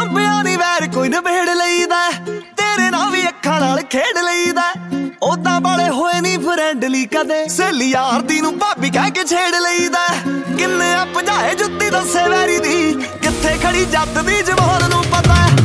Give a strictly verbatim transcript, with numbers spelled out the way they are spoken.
ਅੰਬਿਆਂ ਦੀ ਵੈਰ ਕੋਈ ਨਿਬੇੜ ਲਈਦਾ, ਤੇਰੇ ਨਾਲ ਵੀ ਅੱਖਾਂ ਨਾਲ ਖੇਡ ਲਈਦਾ। ਉਦਾਂ ਵਾਲੇ ਹੋਏ ਨੀ ਫਰੈਂਡਲੀ ਕਦੇ, ਸਹੇਲੀ ਯਾਰ ਦੀ ਨੂੰ ਭਾਬੀ ਕਹਿ ਕੇ ਛੇੜ ਲਈਦਾ। ਕਿੰਨੇ ਆ ਭਜਾਏ ਜੁੱਤੀ ਦੱਸੇ ਵੈਰੀ ਦੀ, ਕਿੱਥੇ ਖੜੀ ਜੱਟ ਦੀ ਜ਼ਬਾਨ ਨੂੰ ਪਤਾ।